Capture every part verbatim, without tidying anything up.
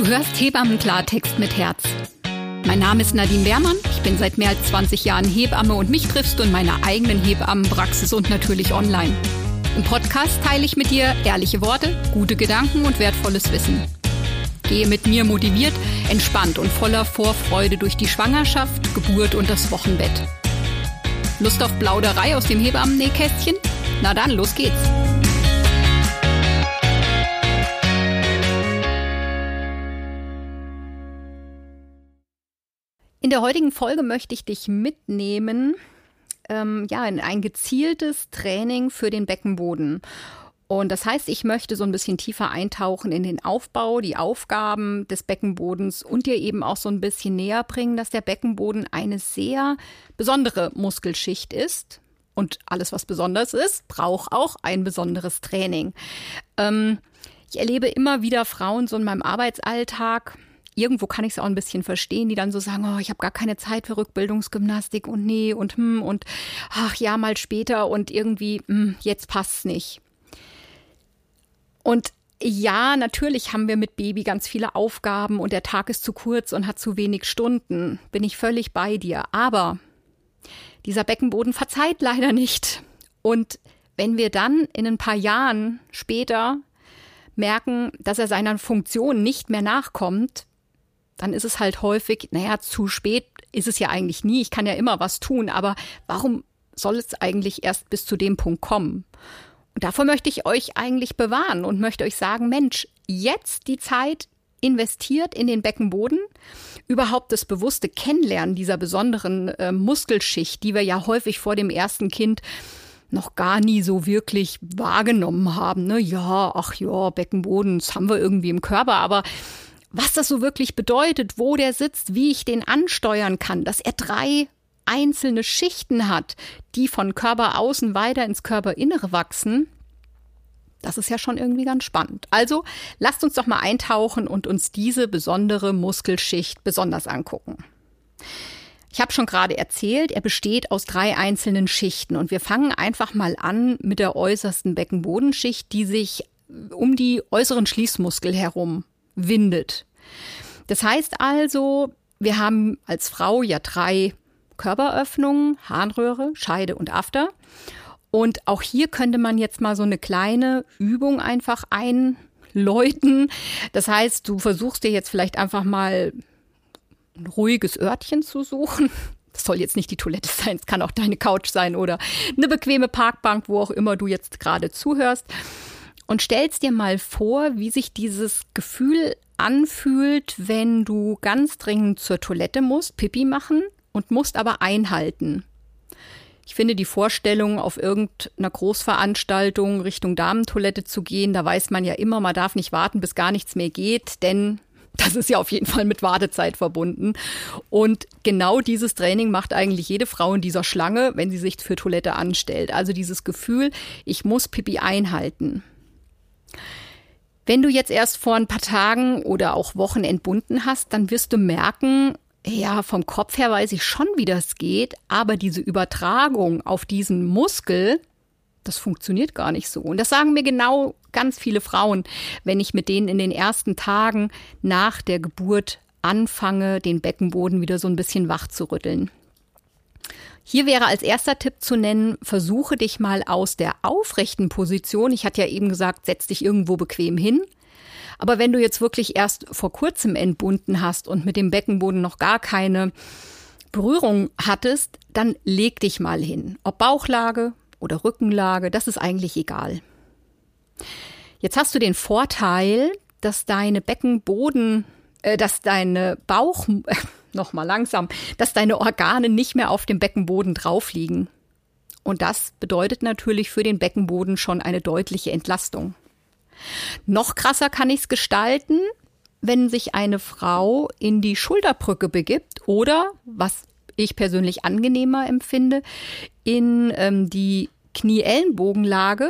Du hörst Hebammen-Klartext mit Herz. Mein Name ist Nadine Beermann, ich bin seit mehr als zwanzig Jahren Hebamme und mich triffst du in meiner eigenen Hebammenpraxis und natürlich online. Im Podcast teile ich mit dir ehrliche Worte, gute Gedanken und wertvolles Wissen. Gehe mit mir motiviert, entspannt und voller Vorfreude durch die Schwangerschaft, Geburt und das Wochenbett. Lust auf Plauderei aus dem Hebammennähkästchen? Na dann, los geht's! In der heutigen Folge möchte ich dich mitnehmen ähm, ja, in ein gezieltes Training für den Beckenboden. Und das heißt, ich möchte so ein bisschen tiefer eintauchen in den Aufbau, die Aufgaben des Beckenbodens und dir eben auch so ein bisschen näher bringen, dass der Beckenboden eine sehr besondere Muskelschicht ist. Und alles, was besonders ist, braucht auch ein besonderes Training. Ähm, ich erlebe immer wieder Frauen so in meinem Arbeitsalltag. Irgendwo kann ich es auch ein bisschen verstehen, die dann so sagen, oh, ich habe gar keine Zeit für Rückbildungsgymnastik und nee und hm und ach ja, mal später und irgendwie, hm, jetzt passt's nicht. Und ja, natürlich haben wir mit Baby ganz viele Aufgaben und der Tag ist zu kurz und hat zu wenig Stunden. Bin ich völlig bei dir. Aber dieser Beckenboden verzeiht leider nicht. Und wenn wir dann in ein paar Jahren später merken, dass er seiner Funktion nicht mehr nachkommt, dann ist es halt häufig, naja, zu spät ist es ja eigentlich nie. Ich kann ja immer was tun, aber warum soll es eigentlich erst bis zu dem Punkt kommen? Und davor möchte ich euch eigentlich bewahren und möchte euch sagen, Mensch, jetzt die Zeit investiert in den Beckenboden, überhaupt das bewusste Kennenlernen dieser besonderen äh, Muskelschicht, die wir ja häufig vor dem ersten Kind noch gar nie so wirklich wahrgenommen haben. Ne? Ja, ach ja, Beckenboden, das haben wir irgendwie im Körper, aber was das so wirklich bedeutet, wo der sitzt, wie ich den ansteuern kann, dass er drei einzelne Schichten hat, die von Körperaußen weiter ins Körperinnere wachsen, das ist ja schon irgendwie ganz spannend. Also lasst uns doch mal eintauchen und uns diese besondere Muskelschicht besonders angucken. Ich habe schon gerade erzählt, er besteht aus drei einzelnen Schichten und wir fangen einfach mal an mit der äußersten Beckenbodenschicht, die sich um die äußeren Schließmuskel herum windet. Das heißt also, wir haben als Frau ja drei Körperöffnungen, Harnröhre, Scheide und After. Und auch hier könnte man jetzt mal so eine kleine Übung einfach einläuten. Das heißt, du versuchst dir jetzt vielleicht einfach mal ein ruhiges Örtchen zu suchen. Das soll jetzt nicht die Toilette sein, es kann auch deine Couch sein oder eine bequeme Parkbank, wo auch immer du jetzt gerade zuhörst. Und stellst dir mal vor, wie sich dieses Gefühl anfühlt, wenn du ganz dringend zur Toilette musst, Pipi machen und musst aber einhalten. Ich finde die Vorstellung, auf irgendeiner Großveranstaltung Richtung Damentoilette zu gehen, da weiß man ja immer, man darf nicht warten, bis gar nichts mehr geht, denn das ist ja auf jeden Fall mit Wartezeit verbunden. Und genau dieses Training macht eigentlich jede Frau in dieser Schlange, wenn sie sich für Toilette anstellt. Also dieses Gefühl, ich muss Pipi einhalten. Wenn du jetzt erst vor ein paar Tagen oder auch Wochen entbunden hast, dann wirst du merken, ja, vom Kopf her weiß ich schon, wie das geht, aber diese Übertragung auf diesen Muskel, das funktioniert gar nicht so. Und das sagen mir genau ganz viele Frauen, wenn ich mit denen in den ersten Tagen nach der Geburt anfange, den Beckenboden wieder so ein bisschen wach zu rütteln. Hier wäre als erster Tipp zu nennen, versuche dich mal aus der aufrechten Position, ich hatte ja eben gesagt, setz dich irgendwo bequem hin, aber wenn du jetzt wirklich erst vor kurzem entbunden hast und mit dem Beckenboden noch gar keine Berührung hattest, dann leg dich mal hin. Ob Bauchlage oder Rückenlage, das ist eigentlich egal. Jetzt hast du den Vorteil, dass deine Beckenboden, äh, dass deine Bauch... Nochmal langsam, dass deine Organe nicht mehr auf dem Beckenboden drauf liegen. Und das bedeutet natürlich für den Beckenboden schon eine deutliche Entlastung. Noch krasser kann ich es gestalten, wenn sich eine Frau in die Schulterbrücke begibt oder, was ich persönlich angenehmer empfinde, in ähm, die Knie-Ellenbogenlage.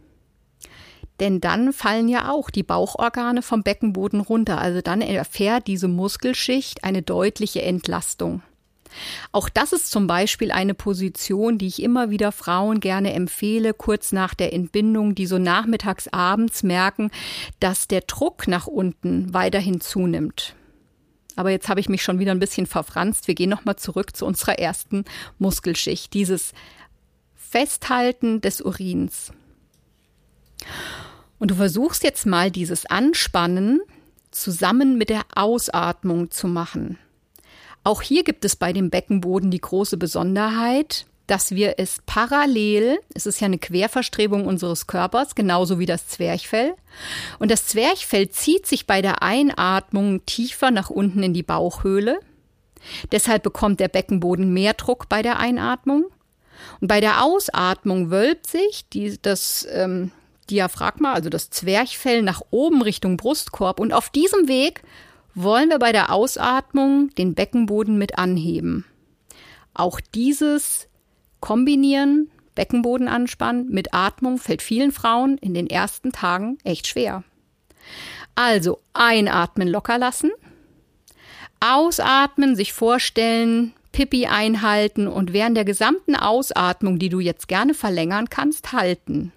Denn dann fallen ja auch die Bauchorgane vom Beckenboden runter. Also dann erfährt diese Muskelschicht eine deutliche Entlastung. Auch das ist zum Beispiel eine Position, die ich immer wieder Frauen gerne empfehle, kurz nach der Entbindung, die so nachmittags, abends merken, dass der Druck nach unten weiterhin zunimmt. Aber jetzt habe ich mich schon wieder ein bisschen verfranst. Wir gehen nochmal zurück zu unserer ersten Muskelschicht, dieses Festhalten des Urins. Und du versuchst jetzt mal dieses Anspannen zusammen mit der Ausatmung zu machen. Auch hier gibt es bei dem Beckenboden die große Besonderheit, dass wir es parallel, es ist ja eine Querverstrebung unseres Körpers, genauso wie das Zwerchfell. Und das Zwerchfell zieht sich bei der Einatmung tiefer nach unten in die Bauchhöhle. Deshalb bekommt der Beckenboden mehr Druck bei der Einatmung. Und bei der Ausatmung wölbt sich die, das ähm, Diaphragma, also das Zwerchfell, nach oben Richtung Brustkorb. Und auf diesem Weg wollen wir bei der Ausatmung den Beckenboden mit anheben. Auch dieses Kombinieren, Beckenboden anspannen mit Atmung fällt vielen Frauen in den ersten Tagen echt schwer. Also einatmen, locker lassen, ausatmen, sich vorstellen, Pipi einhalten und während der gesamten Ausatmung, die du jetzt gerne verlängern kannst, halten.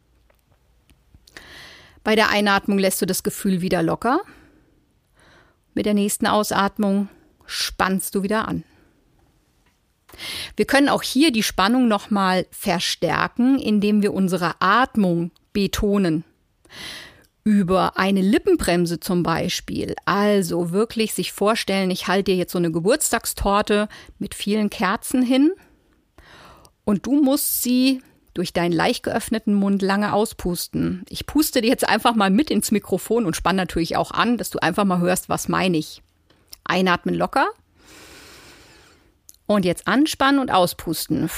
Bei der Einatmung lässt du das Gefühl wieder locker. Mit der nächsten Ausatmung spannst du wieder an. Wir können auch hier die Spannung nochmal verstärken, indem wir unsere Atmung betonen. Über eine Lippenbremse zum Beispiel. Also wirklich sich vorstellen, ich halte dir jetzt so eine Geburtstagstorte mit vielen Kerzen hin und du musst sie durch deinen leicht geöffneten Mund lange auspusten. Ich puste dir jetzt einfach mal mit ins Mikrofon und spanne natürlich auch an, dass du einfach mal hörst, was meine ich. Einatmen locker. Und jetzt anspannen und auspusten.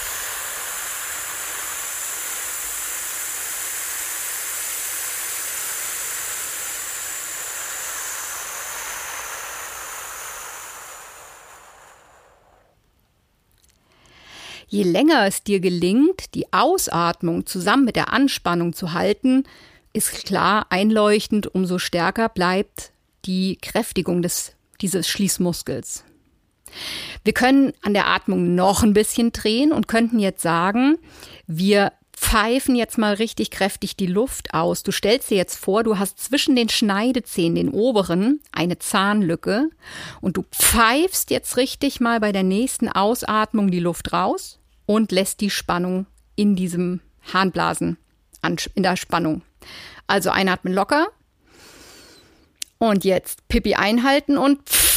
Je länger es dir gelingt, die Ausatmung zusammen mit der Anspannung zu halten, ist klar einleuchtend, umso stärker bleibt die Kräftigung des, dieses Schließmuskels. Wir können an der Atmung noch ein bisschen drehen und könnten jetzt sagen, wir pfeifen jetzt mal richtig kräftig die Luft aus. Du stellst dir jetzt vor, du hast zwischen den Schneidezähnen, den oberen, eine Zahnlücke und du pfeifst jetzt richtig mal bei der nächsten Ausatmung die Luft raus und lässt die Spannung in diesem Harnblasen, in der Spannung. Also einatmen locker und jetzt Pipi einhalten und pff.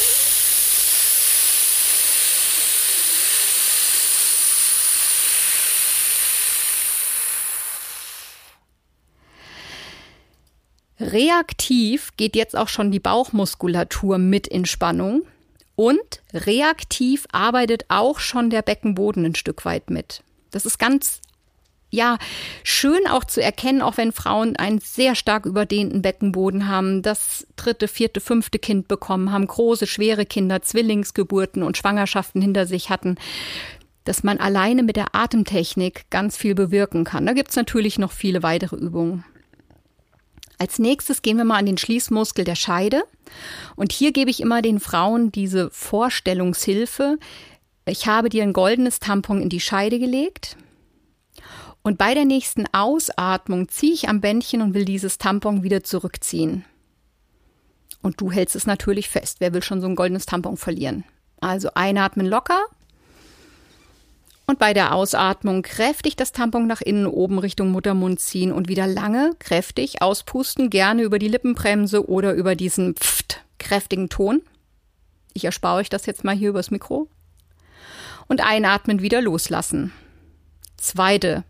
Reaktiv geht jetzt auch schon die Bauchmuskulatur mit in Spannung und reaktiv arbeitet auch schon der Beckenboden ein Stück weit mit. Das ist ganz, ja, schön auch zu erkennen, auch wenn Frauen einen sehr stark überdehnten Beckenboden haben, das dritte, vierte, fünfte Kind bekommen haben, große, schwere Kinder, Zwillingsgeburten und Schwangerschaften hinter sich hatten, dass man alleine mit der Atemtechnik ganz viel bewirken kann. Da gibt es natürlich noch viele weitere Übungen. Als nächstes gehen wir mal an den Schließmuskel der Scheide. Und hier gebe ich immer den Frauen diese Vorstellungshilfe. Ich habe dir ein goldenes Tampon in die Scheide gelegt. Und bei der nächsten Ausatmung ziehe ich am Bändchen und will dieses Tampon wieder zurückziehen. Und du hältst es natürlich fest. Wer will schon so ein goldenes Tampon verlieren? Also einatmen locker. Und bei der Ausatmung kräftig das Tampon nach innen oben Richtung Muttermund ziehen und wieder lange kräftig auspusten, gerne über die Lippenbremse oder über diesen pft, kräftigen Ton. Ich erspare euch das jetzt mal hier übers Mikro. Und einatmen wieder loslassen. Zweite,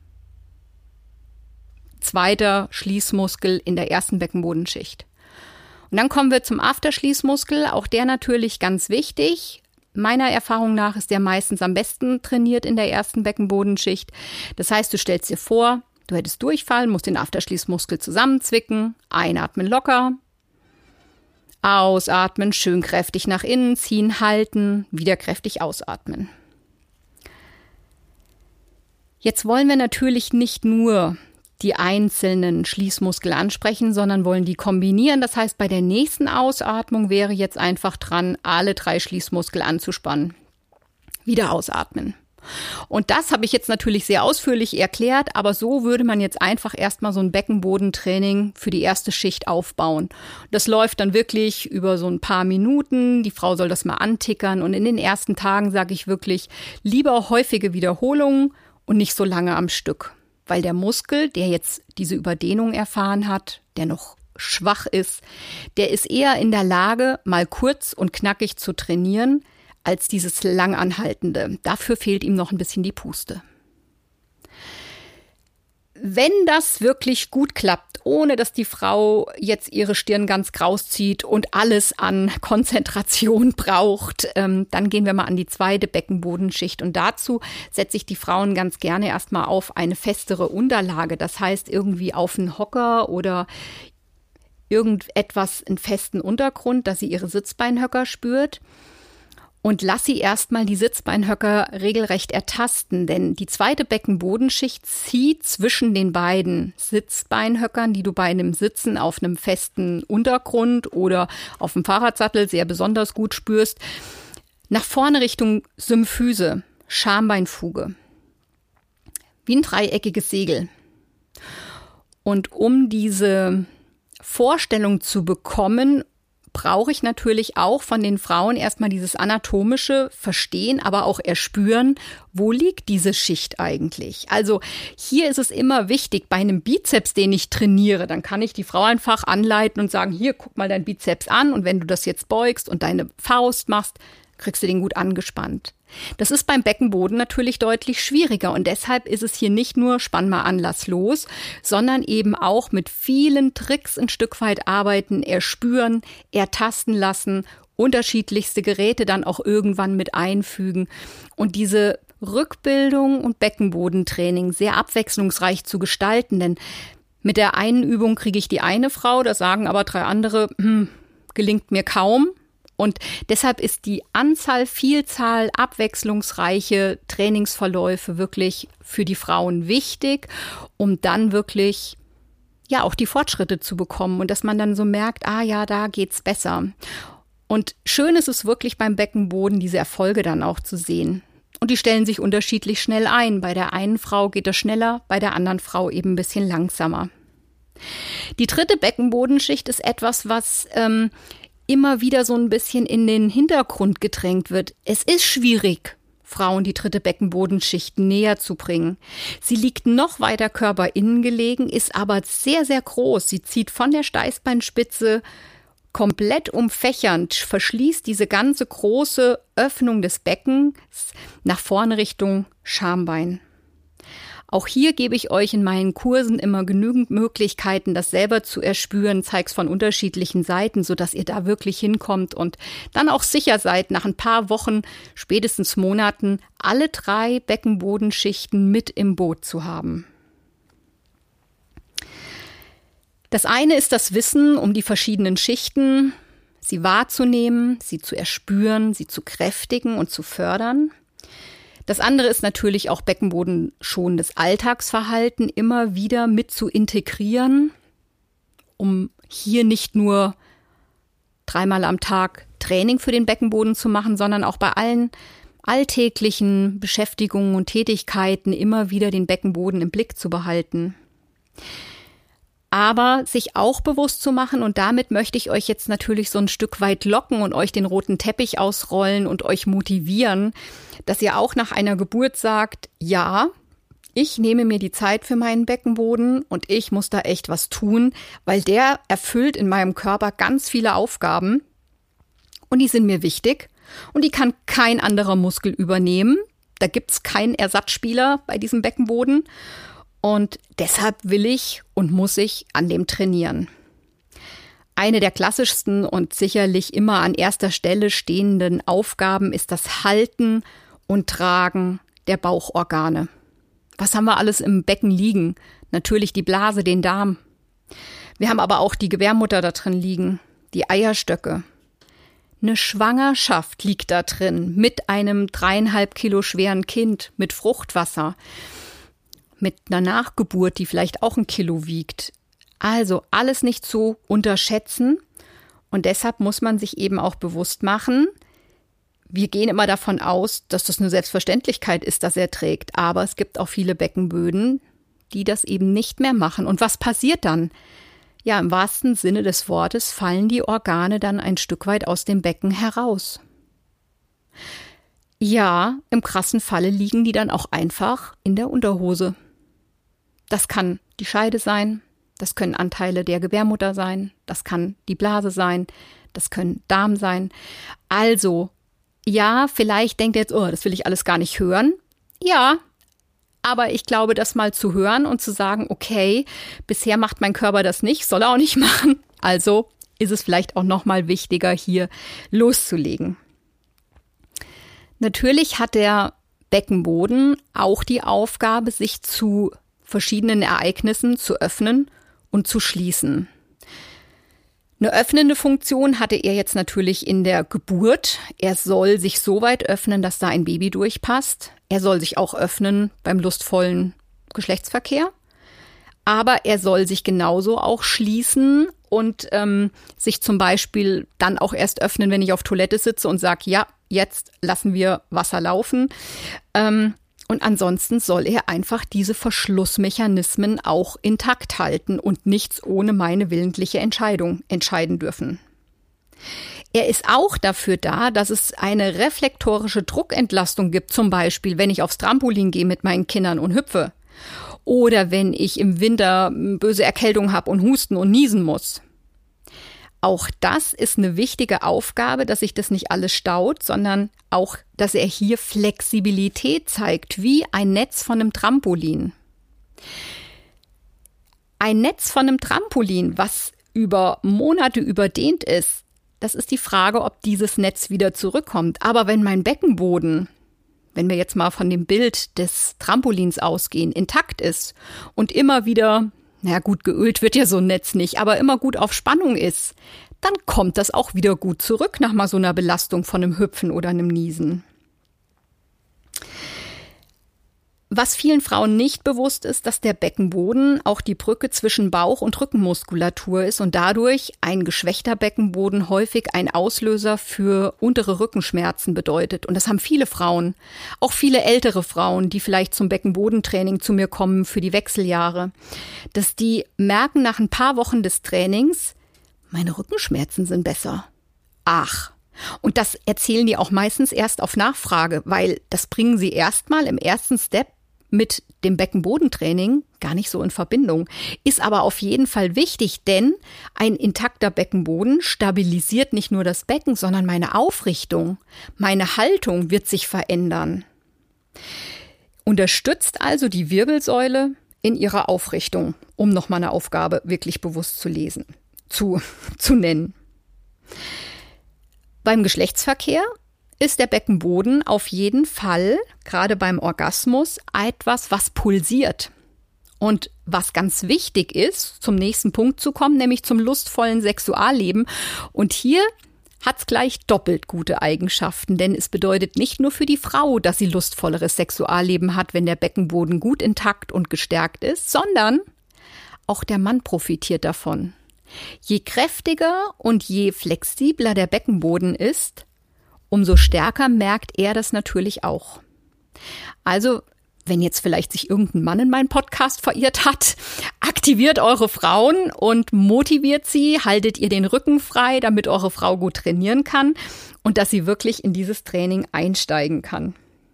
zweiter Schließmuskel in der ersten Beckenbodenschicht. Und dann kommen wir zum Afterschließmuskel, auch der natürlich ganz wichtig. Meiner Erfahrung nach ist der meistens am besten trainiert in der ersten Beckenbodenschicht. Das heißt, du stellst dir vor, du hättest Durchfall, musst den Afterschließmuskel zusammenzwicken, einatmen locker, ausatmen, schön kräftig nach innen ziehen, halten, wieder kräftig ausatmen. Jetzt wollen wir natürlich nicht nur die einzelnen Schließmuskel ansprechen, sondern wollen die kombinieren. Das heißt, bei der nächsten Ausatmung wäre jetzt einfach dran, alle drei Schließmuskel anzuspannen. wieder ausatmen. Und das habe ich jetzt natürlich sehr ausführlich erklärt, aber so würde man jetzt einfach erstmal so ein Beckenbodentraining für die erste Schicht aufbauen. Das läuft dann wirklich über so ein paar Minuten. Die Frau soll das mal antickern und in den ersten Tagen sage ich wirklich lieber häufige Wiederholungen und nicht so lange am Stück. Weil der Muskel, der jetzt diese Überdehnung erfahren hat, der noch schwach ist, der ist eher in der Lage, mal kurz und knackig zu trainieren, als dieses Langanhaltende. Dafür fehlt ihm noch ein bisschen die Puste. Wenn das wirklich gut klappt, ohne dass die Frau jetzt ihre Stirn ganz kraus zieht und alles an Konzentration braucht, ähm, dann gehen wir mal an die zweite Beckenbodenschicht. Und dazu setze ich die Frauen ganz gerne erstmal auf eine festere Unterlage. Das heißt irgendwie auf einen Hocker oder irgendetwas in festen Untergrund, dass sie ihre Sitzbeinhöcker spürt. Und lass sie erstmal die Sitzbeinhöcker regelrecht ertasten, denn die zweite Beckenbodenschicht zieht zwischen den beiden Sitzbeinhöckern, die du bei einem Sitzen auf einem festen Untergrund oder auf dem Fahrradsattel sehr besonders gut spürst, nach vorne Richtung Symphyse, Schambeinfuge, wie ein dreieckiges Segel. Und um diese Vorstellung zu bekommen, brauche ich natürlich auch von den Frauen erstmal dieses anatomische Verstehen, aber auch erspüren, wo liegt diese Schicht eigentlich? Also hier ist es immer wichtig, bei einem Bizeps, den ich trainiere, dann kann ich die Frau einfach anleiten und sagen, hier, guck mal deinen Bizeps an und wenn du das jetzt beugst und deine Faust machst, kriegst du den gut angespannt. Das ist beim Beckenboden natürlich deutlich schwieriger und deshalb ist es hier nicht nur spann mal an, lass los, sondern eben auch mit vielen Tricks ein Stück weit arbeiten, erspüren, ertasten lassen, unterschiedlichste Geräte dann auch irgendwann mit einfügen und diese Rückbildung und Beckenbodentraining sehr abwechslungsreich zu gestalten, denn mit der einen Übung kriege ich die eine Frau, das sagen aber drei andere, hm, gelingt mir kaum. Und deshalb ist die Anzahl, Vielzahl, abwechslungsreiche Trainingsverläufe wirklich für die Frauen wichtig, um dann wirklich ja auch die Fortschritte zu bekommen und dass man dann so merkt, ah ja, da geht's besser. Und schön ist es wirklich beim Beckenboden, diese Erfolge dann auch zu sehen. Und die stellen sich unterschiedlich schnell ein. Bei der einen Frau geht es schneller, bei der anderen Frau eben ein bisschen langsamer. Die dritte Beckenbodenschicht ist etwas, was ähm, immer wieder so ein bisschen in den Hintergrund gedrängt wird. Es ist schwierig, Frauen die dritte Beckenbodenschicht näher zu bringen. Sie liegt noch weiter körperinnen gelegen, ist aber sehr, sehr groß. Sie zieht von der Steißbeinspitze komplett umfächernd, verschließt diese ganze große Öffnung des Beckens nach vorne Richtung Schambein. Auch hier gebe ich euch in meinen Kursen immer genügend Möglichkeiten, das selber zu erspüren, zeig's von unterschiedlichen Seiten, sodass ihr da wirklich hinkommt und dann auch sicher seid, nach ein paar Wochen, spätestens Monaten, alle drei Beckenbodenschichten mit im Boot zu haben. Das eine ist das Wissen um die verschiedenen Schichten, sie wahrzunehmen, sie zu erspüren, sie zu kräftigen und zu fördern. Das andere ist natürlich auch beckenbodenschonendes Alltagsverhalten immer wieder mit zu integrieren, um hier nicht nur dreimal am Tag Training für den Beckenboden zu machen, sondern auch bei allen alltäglichen Beschäftigungen und Tätigkeiten immer wieder den Beckenboden im Blick zu behalten. Aber sich auch bewusst zu machen, und damit möchte ich euch jetzt natürlich so ein Stück weit locken und euch den roten Teppich ausrollen und euch motivieren, dass ihr auch nach einer Geburt sagt, ja, ich nehme mir die Zeit für meinen Beckenboden und ich muss da echt was tun, weil der erfüllt in meinem Körper ganz viele Aufgaben und die sind mir wichtig und die kann kein anderer Muskel übernehmen. Da gibt's keinen Ersatzspieler bei diesem Beckenboden. Und deshalb will ich und muss ich an dem trainieren. Eine der klassischsten und sicherlich immer an erster Stelle stehenden Aufgaben ist das Halten und Tragen der Bauchorgane. Was haben wir alles im Becken liegen? Natürlich die Blase, den Darm. Wir haben aber auch die Gebärmutter da drin liegen, die Eierstöcke. Eine Schwangerschaft liegt da drin mit einem dreieinhalb Kilo schweren Kind, mit Fruchtwasser, mit einer Nachgeburt, die vielleicht auch ein Kilo wiegt. Also alles nicht zu unterschätzen und deshalb muss man sich eben auch bewusst machen, wir gehen immer davon aus, dass das eine Selbstverständlichkeit ist, dass er trägt. Aber es gibt auch viele Beckenböden, die das eben nicht mehr machen. Und was passiert dann? Ja, im wahrsten Sinne des Wortes fallen die Organe dann ein Stück weit aus dem Becken heraus. Ja, im krassen Falle liegen die dann auch einfach in der Unterhose. Das kann die Scheide sein, das können Anteile der Gebärmutter sein, das kann die Blase sein, das können Darm sein. Also, ja, vielleicht denkt ihr jetzt, oh, das will ich alles gar nicht hören. Ja, aber ich glaube, das mal zu hören und zu sagen, okay, bisher macht mein Körper das nicht, soll er auch nicht machen. Also ist es vielleicht auch noch mal wichtiger, hier loszulegen. Natürlich hat der Beckenboden auch die Aufgabe, sich zu verschiedenen Ereignissen zu öffnen und zu schließen. Eine öffnende Funktion hatte er jetzt natürlich in der Geburt. Er soll sich so weit öffnen, dass da ein Baby durchpasst. Er soll sich auch öffnen beim lustvollen Geschlechtsverkehr. Aber er soll sich genauso auch schließen und ähm, sich zum Beispiel dann auch erst öffnen, wenn ich auf Toilette sitze und sage, ja, jetzt lassen wir Wasser laufen. Ähm, Und ansonsten soll er einfach diese Verschlussmechanismen auch intakt halten und nichts ohne meine willentliche Entscheidung entscheiden dürfen. Er ist auch dafür da, dass es eine reflektorische Druckentlastung gibt, zum Beispiel, wenn ich aufs Trampolin gehe mit meinen Kindern und hüpfe. Oder wenn ich im Winter böse Erkältung habe und husten und niesen muss. Auch das ist eine wichtige Aufgabe, dass sich das nicht alles staut, sondern auch, dass er hier Flexibilität zeigt, wie ein Netz von einem Trampolin. Ein Netz von einem Trampolin, was über Monate überdehnt ist, das ist die Frage, ob dieses Netz wieder zurückkommt. Aber wenn mein Beckenboden, wenn wir jetzt mal von dem Bild des Trampolins ausgehen, intakt ist und immer wieder, na gut, geölt wird ja so ein Netz nicht, aber immer gut auf Spannung ist, dann kommt das auch wieder gut zurück nach mal so einer Belastung von einem Hüpfen oder einem Niesen. Was vielen Frauen nicht bewusst ist, dass der Beckenboden auch die Brücke zwischen Bauch- und Rückenmuskulatur ist und dadurch ein geschwächter Beckenboden häufig ein Auslöser für untere Rückenschmerzen bedeutet. Und das haben viele Frauen, auch viele ältere Frauen, die vielleicht zum Beckenbodentraining zu mir kommen für die Wechseljahre, dass die merken nach ein paar Wochen des Trainings, meine Rückenschmerzen sind besser. Ach. Und das erzählen die auch meistens erst auf Nachfrage, weil das bringen sie erstmal im ersten Step mit dem Beckenbodentraining gar nicht so in Verbindung. Ist aber auf jeden Fall wichtig, denn ein intakter Beckenboden stabilisiert nicht nur das Becken, sondern meine Aufrichtung, meine Haltung wird sich verändern. Unterstützt also die Wirbelsäule in ihrer Aufrichtung, um nochmal eine Aufgabe wirklich bewusst zu lesen, zu, zu nennen. Beim Geschlechtsverkehr ist der Beckenboden auf jeden Fall, gerade beim Orgasmus, etwas, was pulsiert. Und was ganz wichtig ist, zum nächsten Punkt zu kommen, nämlich zum lustvollen Sexualleben. Und hier hat es gleich doppelt gute Eigenschaften, denn es bedeutet nicht nur für die Frau, dass sie lustvolleres Sexualleben hat, wenn der Beckenboden gut intakt und gestärkt ist, sondern auch der Mann profitiert davon. Je kräftiger und je flexibler der Beckenboden ist, umso stärker merkt er das natürlich auch. Also, wenn jetzt vielleicht sich irgendein Mann in meinen Podcast verirrt hat, aktiviert eure Frauen und motiviert sie, haltet ihr den Rücken frei, damit eure Frau gut trainieren kann und dass sie wirklich in dieses Training einsteigen kann.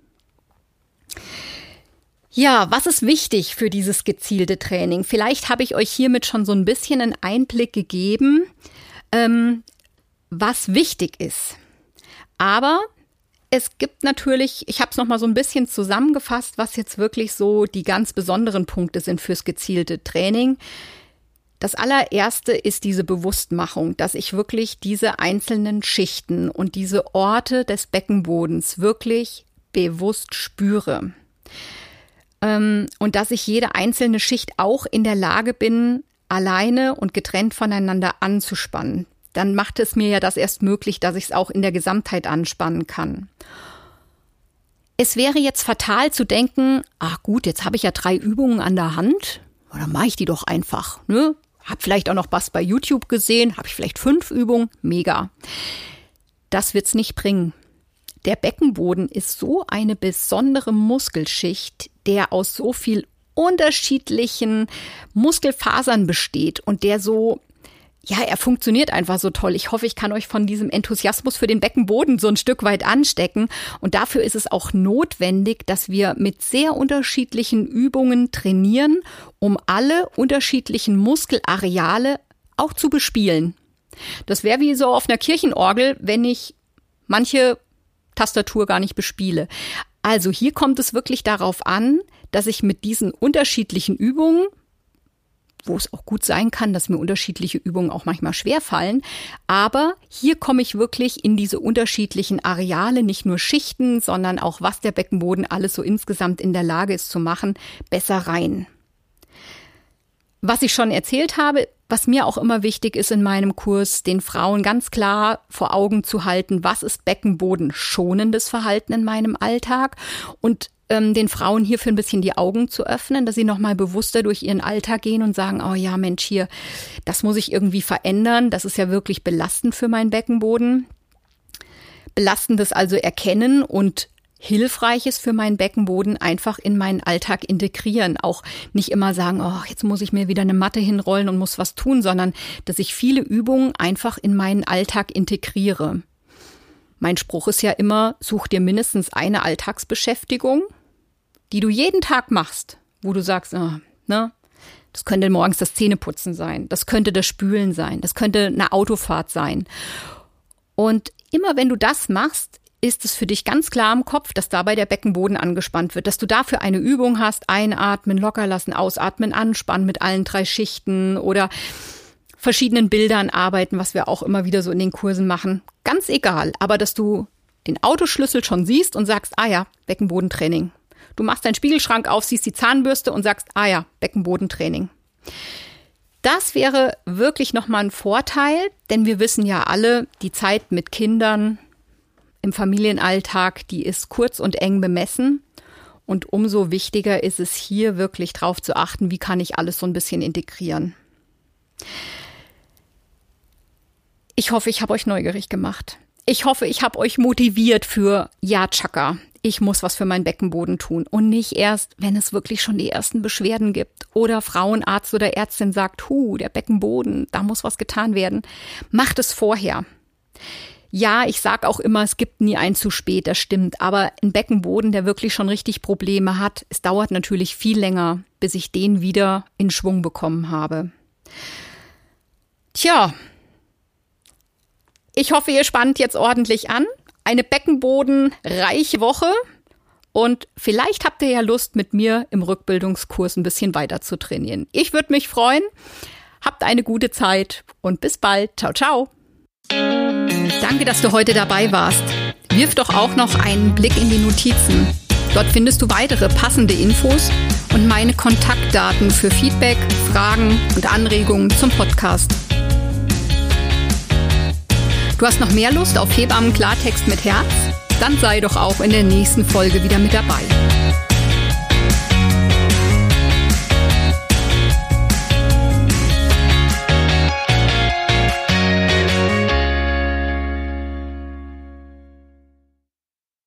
Ja, was ist wichtig für dieses gezielte Training? Vielleicht habe ich euch hiermit schon so ein bisschen einen Einblick gegeben, ähm, was wichtig ist. Aber es gibt natürlich, ich habe es noch mal so ein bisschen zusammengefasst, was jetzt wirklich so die ganz besonderen Punkte sind fürs gezielte Training. Das allererste ist diese Bewusstmachung, dass ich wirklich diese einzelnen Schichten und diese Orte des Beckenbodens wirklich bewusst spüre. Und dass ich jede einzelne Schicht auch in der Lage bin, alleine und getrennt voneinander anzuspannen. Dann macht es mir ja das erst möglich, dass ich es auch in der Gesamtheit anspannen kann. Es wäre jetzt fatal zu denken, ach gut, jetzt habe ich ja drei Übungen an der Hand, dann mache ich die doch einfach. Ne? Hab vielleicht auch noch was bei YouTube gesehen, habe ich vielleicht fünf Übungen, mega. Das wird's nicht bringen. Der Beckenboden ist so eine besondere Muskelschicht, der aus so viel unterschiedlichen Muskelfasern besteht und der so, ja, er funktioniert einfach so toll. Ich hoffe, ich kann euch von diesem Enthusiasmus für den Beckenboden so ein Stück weit anstecken. Und dafür ist es auch notwendig, dass wir mit sehr unterschiedlichen Übungen trainieren, um alle unterschiedlichen Muskelareale auch zu bespielen. Das wäre wie so auf einer Kirchenorgel, wenn ich manche Tastatur gar nicht bespiele. Also hier kommt es wirklich darauf an, dass ich mit diesen unterschiedlichen Übungen, wo es auch gut sein kann, dass mir unterschiedliche Übungen auch manchmal schwerfallen, aber hier komme ich wirklich in diese unterschiedlichen Areale, nicht nur Schichten, sondern auch, was der Beckenboden alles so insgesamt in der Lage ist zu machen, besser rein. Was ich schon erzählt habe, was mir auch immer wichtig ist in meinem Kurs, den Frauen ganz klar vor Augen zu halten, was ist beckenbodenschonendes Verhalten in meinem Alltag und ähm, den Frauen hierfür ein bisschen die Augen zu öffnen, dass sie nochmal bewusster durch ihren Alltag gehen und sagen, oh ja, Mensch, hier, das muss ich irgendwie verändern, das ist ja wirklich belastend für meinen Beckenboden. Belastendes also erkennen und Hilfreiches für meinen Beckenboden einfach in meinen Alltag integrieren. Auch nicht immer sagen, oh, jetzt muss ich mir wieder eine Matte hinrollen und muss was tun, sondern dass ich viele Übungen einfach in meinen Alltag integriere. Mein Spruch ist ja immer, such dir mindestens eine Alltagsbeschäftigung, die du jeden Tag machst, wo du sagst, oh, ne, das könnte morgens das Zähneputzen sein, das könnte das Spülen sein, das könnte eine Autofahrt sein. Und immer wenn du das machst, ist es für dich ganz klar im Kopf, dass dabei der Beckenboden angespannt wird, dass du dafür eine Übung hast, einatmen, locker lassen, ausatmen, anspannen mit allen drei Schichten oder verschiedenen Bildern arbeiten, was wir auch immer wieder so in den Kursen machen. Ganz egal, aber dass du den Autoschlüssel schon siehst und sagst, ah ja, Beckenbodentraining. Du machst deinen Spiegelschrank auf, siehst die Zahnbürste und sagst, ah ja, Beckenbodentraining. Das wäre wirklich nochmal ein Vorteil, denn wir wissen ja alle, die Zeit mit Kindern im Familienalltag, die ist kurz und eng bemessen. Und umso wichtiger ist es hier wirklich drauf zu achten, wie kann ich alles so ein bisschen integrieren. Ich hoffe, ich habe euch neugierig gemacht. Ich hoffe, ich habe euch motiviert für, ja, Chaka, ich muss was für meinen Beckenboden tun. Und nicht erst, wenn es wirklich schon die ersten Beschwerden gibt oder Frauenarzt oder Ärztin sagt, hu, der Beckenboden, da muss was getan werden. Macht es vorher. Ja, ich sage auch immer, es gibt nie ein zu spät, das stimmt. Aber ein Beckenboden, der wirklich schon richtig Probleme hat, es dauert natürlich viel länger, bis ich den wieder in Schwung bekommen habe. Tja, ich hoffe, ihr spannt jetzt ordentlich an. Eine beckenbodenreiche Woche. Und vielleicht habt ihr ja Lust, mit mir im Rückbildungskurs ein bisschen weiter zu trainieren. Ich würde mich freuen. Habt eine gute Zeit und bis bald. Ciao, ciao. Danke, dass du heute dabei warst. Wirf doch auch noch einen Blick in die Notizen. Dort findest du weitere passende Infos und meine Kontaktdaten für Feedback, Fragen und Anregungen zum Podcast. Du hast noch mehr Lust auf Hebammen Klartext mit Herz? Dann sei doch auch in der nächsten Folge wieder mit dabei.